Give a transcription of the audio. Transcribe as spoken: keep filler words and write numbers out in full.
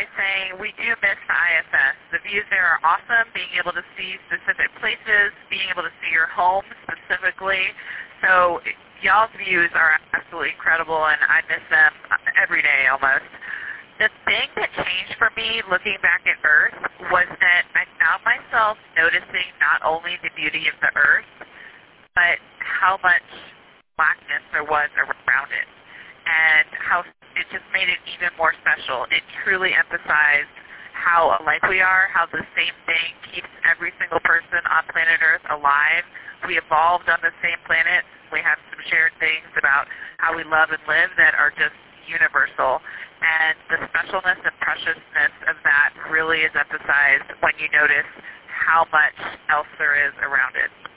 by saying we do miss the I S S. The views there are awesome, being able to see specific places, being able to see your home specifically. So y'all's views are absolutely incredible, and I miss them every day almost. The thing that changed for me looking back at Earth was that I found myself noticing not only the beauty of the Earth, but how much blackness there was around it, and how it just made it even more special. It truly emphasized how alike we are, how the same thing keeps every single person on planet Earth alive. We evolved on the same planet. We have some shared things about how we love and live that are just universal. And the specialness and preciousness of that really is emphasized when you notice how much else there is around it.